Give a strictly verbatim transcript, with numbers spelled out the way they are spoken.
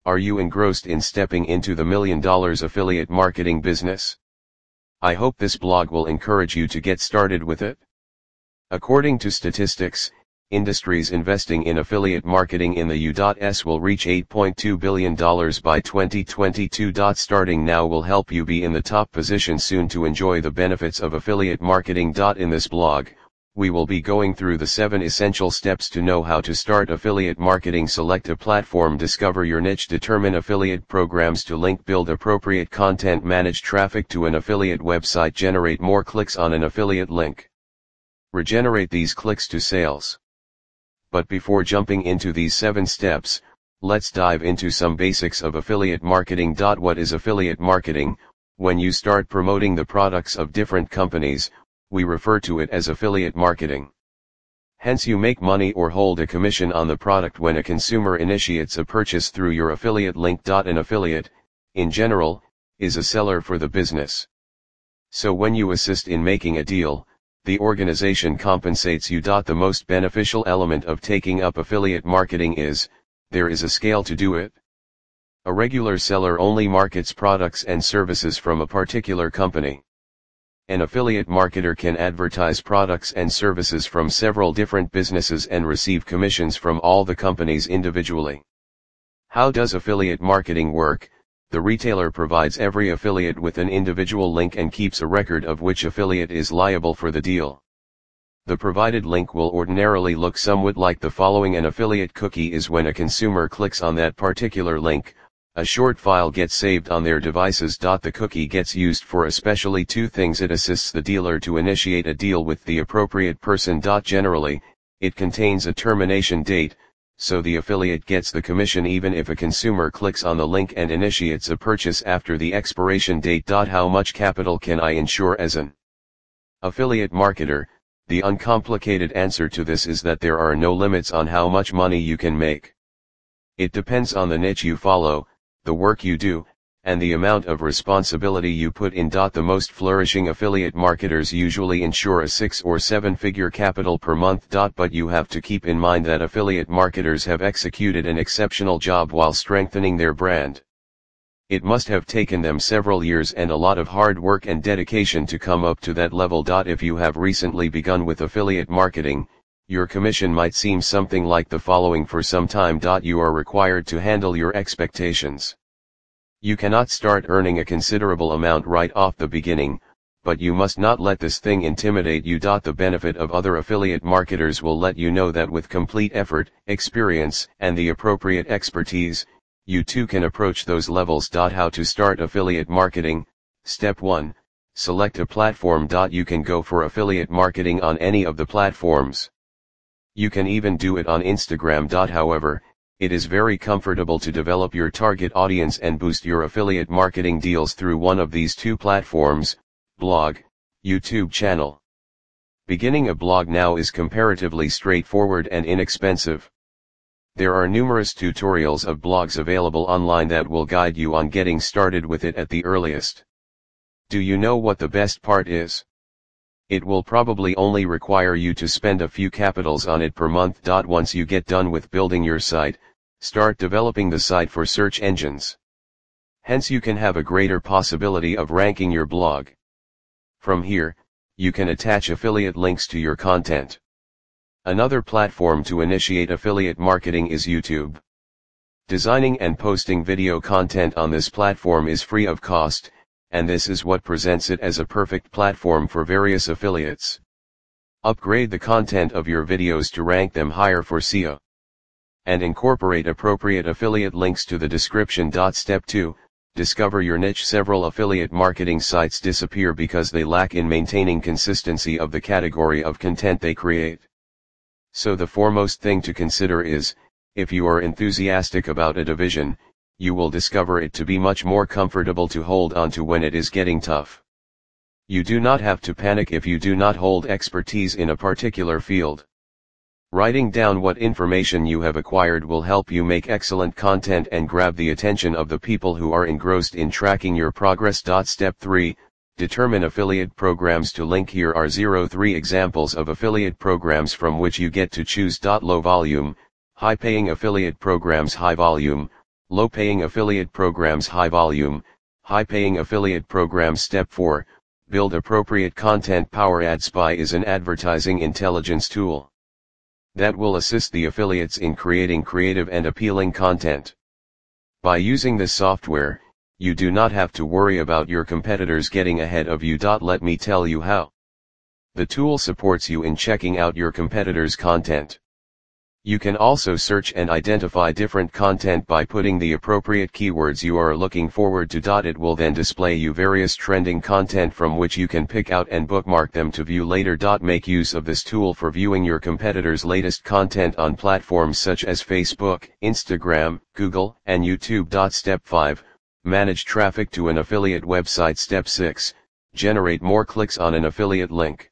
Are you engrossed in stepping into the million dollars affiliate marketing business? I hope this blog will encourage you to get started with it. According to statistics, industries investing in affiliate marketing in the U S will reach eight point two billion dollars by twenty twenty-two. Starting now will help you be in the top position soon to enjoy the benefits of affiliate marketing. In this blog, we will be going through the seven essential steps to know how to start affiliate marketing. Select a platform, discover your niche, determine affiliate programs to link, build appropriate content, manage traffic to an affiliate website, generate more clicks on an affiliate link. Regenerate these clicks to sales. But before jumping into these seven steps, let's dive into some basics of affiliate marketing. What is affiliate marketing? When you start promoting the products of different companies, we refer to it as affiliate marketing. Hence, you make money or hold a commission on the product when a consumer initiates a purchase through your affiliate link. An affiliate, in general, is a seller for the business. So when you assist in making a deal, the organization compensates you. The most beneficial element of taking up affiliate marketing is, there is a scale to do it. A regular seller only markets products and services from a particular company. An affiliate marketer can advertise products and services from several different businesses and receive commissions from all the companies individually. How does affiliate marketing work? The retailer provides every affiliate with an individual link and keeps a record of which affiliate is liable for the deal. The provided link will ordinarily look somewhat like the following. An affiliate cookie is when a consumer clicks on that particular link, a short file gets saved on their devices. The cookie gets used for especially two things. It assists the dealer to initiate a deal with the appropriate person. Generally, it contains a termination date, so the affiliate gets the commission even if a consumer clicks on the link and initiates a purchase after the expiration date. How much capital can I insure as an affiliate marketer? The uncomplicated answer to this is that there are no limits on how much money you can make. It depends on the niche you follow, the work you do, and the amount of responsibility you put in. The most flourishing affiliate marketers usually insure a six or seven figure capital per month. But you have to keep in mind that affiliate marketers have executed an exceptional job while strengthening their brand. It must have taken them several years and a lot of hard work and dedication to come up to that level. If you have recently begun with affiliate marketing, your commission might seem something like the following. For some time, you are required to handle your expectations. You cannot start earning a considerable amount right off the beginning, but you must not let this thing intimidate you. The benefit of other affiliate marketers will let you know that with complete effort, experience, and the appropriate expertise, you too can approach those levels. How to start affiliate marketing? Step one. Select a platform. You can go for affiliate marketing on any of the platforms. You can even do it on Instagram. However, it is very comfortable to develop your target audience and boost your affiliate marketing deals through one of these two platforms: blog, YouTube channel. Beginning a blog now is comparatively straightforward and inexpensive. There are numerous tutorials of blogs available online that will guide you on getting started with it at the earliest. Do you know what the best part is? It will probably only require you to spend a few capitals on it per month. Once you get done with building your site, start developing the site for search engines. Hence you can have a greater possibility of ranking your blog. From here, you can attach affiliate links to your content. Another platform to initiate affiliate marketing is YouTube. Designing and posting video content on this platform is free of cost, and this is what presents it as a perfect platform for various affiliates. Upgrade the content of your videos to rank them higher for S E O. And incorporate appropriate affiliate links to the description. Step two. Discover your niche. Several affiliate marketing sites disappear because they lack in maintaining consistency of the category of content they create. So the foremost thing to consider is, if you are enthusiastic about a division, you will discover it to be much more comfortable to hold on to when it is getting tough. You do not have to panic if you do not hold expertise in a particular field. Writing down what information you have acquired will help you make excellent content and grab the attention of the people who are engrossed in tracking your progress. Step three. Determine affiliate programs to link. Here are zero three examples of affiliate programs from which you get to choose. Low volume, high paying affiliate programs. High volume, Low-paying affiliate programs. High volume, high-paying affiliate programs. Step four, build appropriate content. Power Ad Spy is an advertising intelligence tool that will assist the affiliates in creating creative and appealing content. By using this software, you do not have to worry about your competitors getting ahead of you. Let me tell you how. The tool supports you in checking out your competitors' content. You can also search and identify different content by putting the appropriate keywords you are looking forward to. It will then display you various trending content from which you can pick out and bookmark them to view later. Make use of this tool for viewing your competitors' latest content on platforms such as Facebook, Instagram, Google, and YouTube. Step five, manage traffic to an affiliate website. Step six, generate more clicks on an affiliate link.